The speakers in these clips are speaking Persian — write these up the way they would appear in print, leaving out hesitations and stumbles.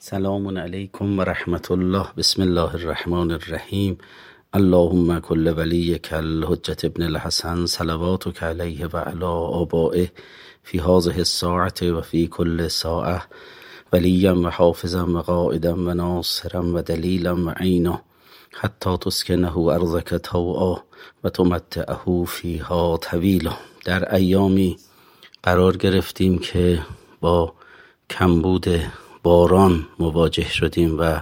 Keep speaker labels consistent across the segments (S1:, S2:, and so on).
S1: سلام علیکم و رحمت الله. بسم الله الرحمن الرحیم. اللهم کل ولیک الحجة ابن الحسن صلواتک علیه و علی آبائه فی هذه الساعة و فی کل ساعة ولیا و حافظا و قائدا و ناصرا و دلیلا و عینا حتی تسکنه ارضک طوعا و تمتعه فیها طویلا. در ایامی قرار گرفتیم که با کمبود باران مواجه شدیم و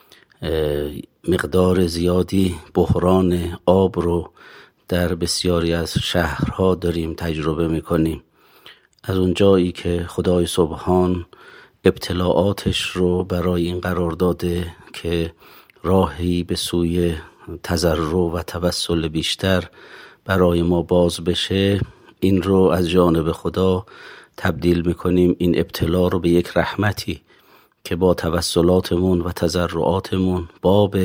S1: مقدار زیادی بحران آب رو در بسیاری از شهرها داریم تجربه میکنیم. از اون جایی که خدای سبحان ابتلاعاتش رو برای این قرار داده که راهی به سوی تضرع و توسل بیشتر برای ما باز بشه، این رو از جانب خدا تبدیل میکنیم، این ابتلا رو به یک رحمتی که با توسلاتمون و تضرعاتمون باب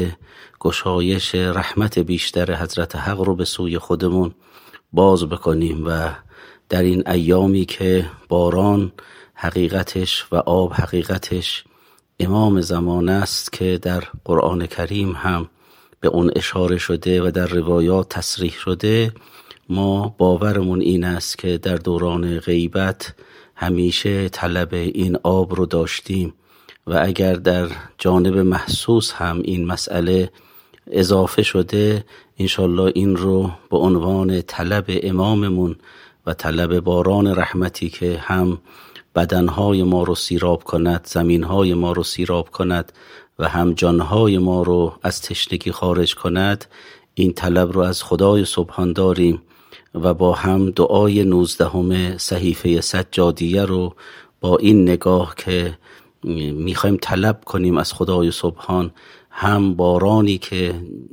S1: گشایش رحمت بیشتر حضرت حق رو به سوی خودمون باز بکنیم. و در این ایامی که باران حقیقتش و آب حقیقتش امام زمان است که در قرآن کریم هم به اون اشاره شده و در روایات تصریح شده، ما باورمون این است که در دوران غیبت همیشه طلب این آب رو داشتیم و اگر در جانب محسوس هم این مسئله اضافه شده، انشالله این رو به عنوان طلب اماممون و طلب باران رحمتی که هم بدنهای ما رو سیراب کند، زمینهای ما رو سیراب کند و هم جانهای ما رو از تشنگی خارج کند، این طلب رو از خدای سبحان داریم و با هم دعای 19 صحیفه سجادیه رو با این نگاه که میخوایم طلب کنیم از خدای سبحان هم بارانی که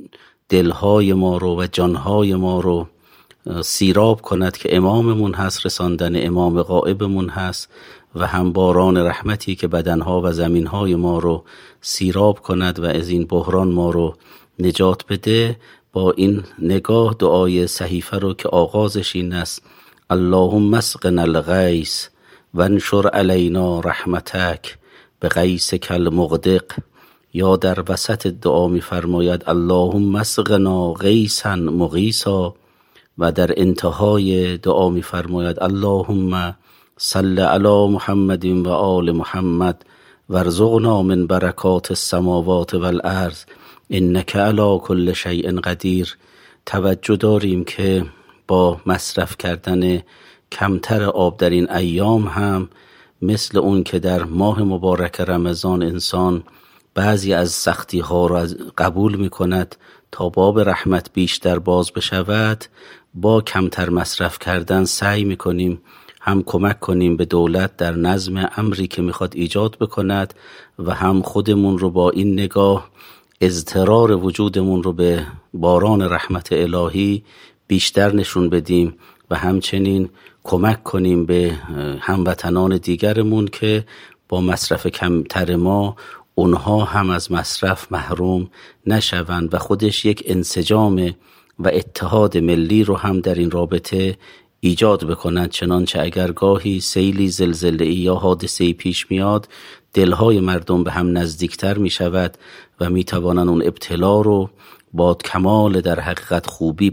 S1: دلهای ما رو و جانهای ما رو سیراب کند که اماممون هست، رساندن امام غائبمون هست، و هم باران رحمتی که بدنها و زمینهای ما رو سیراب کند و از این بحران ما رو نجات بده. با این نگاه دعای صحیفه رو که آغازش این است: اللهم اسقنا الغیث وانشر علینا رحمتک بغیثک المغدق، یا در وسط دعا می فرماید اللهم اسقنا غیثا مغیثا، و در انتهای دعا می فرماید اللهم صل علی محمد و آل محمد وارزقنا من برکات السماوات والارض انک علی کل شیء قدیر. توجه داریم که با مصرف کردن کمتر آب در این ایام هم مثل اون که در ماه مبارک رمضان انسان بعضی از سختی ها را قبول می کند تا باب رحمت بیشتر باز بشود، با کمتر مصرف کردن سعی می کنیم هم کمک کنیم به دولت در نظم امری که میخواد ایجاد بکند و هم خودمون رو با این نگاه اضطرار وجودمون رو به باران رحمت الهی بیشتر نشون بدیم و همچنین کمک کنیم به هموطنان دیگرمون که با مصرف کمتر ما اونها هم از مصرف محروم نشوند و خودش یک انسجام و اتحاد ملی رو هم در این رابطه ایجاد بکنند. چنانچه اگر گاهی سیلی زلزله‌ای یا حادثه‌ای پیش میاد، دلهای مردم به هم نزدیکتر می شود و می توانند اون ابتلا رو با کمال در حقیقت خوبی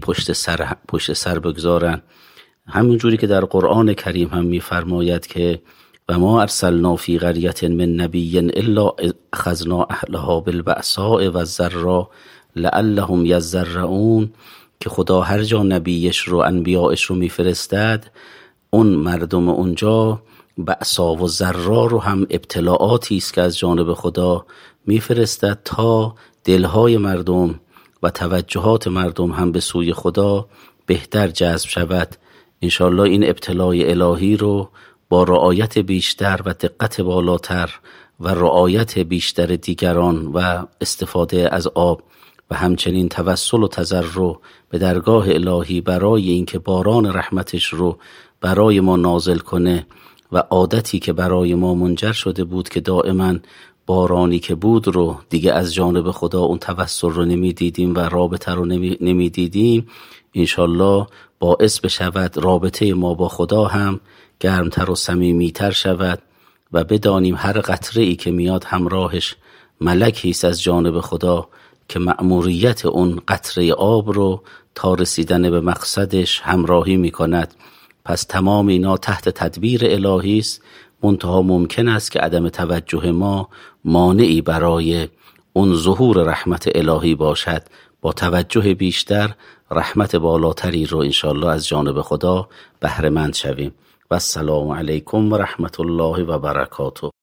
S1: پشت سر بگذارن. همون جوری که در قرآن کریم هم می فرماید که و ما ارسلنا فی قریة من نبی الا اخذنا اهلها بالبأساء والضراء لعلهم یضرعون، که خدا هر جا نبیش رو انبیاءش رو میفرستد، اون مردم اونجا بأسا و ضرا رو هم ابتلاعاتی است که از جانب خدا میفرستد تا دلهای مردم و توجهات مردم هم به سوی خدا بهتر جذب شود. انشالله این ابتلای الهی رو با رعایت بیشتر و دقت بالاتر و رعایت بیشتر دیگران و استفاده از آب و همچنین توسل و تضرع به درگاه الهی برای اینکه باران رحمتش رو برای ما نازل کنه و عادتی که برای ما منجر شده بود که دائما بارانی که بود رو دیگه از جانب خدا اون توسل رو نمیدیدیم و رابطه رو نمیدیدیم، انشالله باعث بشود رابطه ما با خدا هم گرمتر و صمیمیتر شود و بدانیم هر قطره ای که میاد همراهش ملکی است از جانب خدا که مأموریت اون قطره آب رو تا رسیدن به مقصدش همراهی میکند. پس تمام اینا تحت تدبیر الهی است، منتها ممکن است که عدم توجه ما مانعی برای اون ظهور رحمت الهی باشد. با توجه بیشتر رحمت بالاتری رو انشاءالله از جانب خدا بهره مند شویم. و السلام علیکم و رحمت الله و برکاته.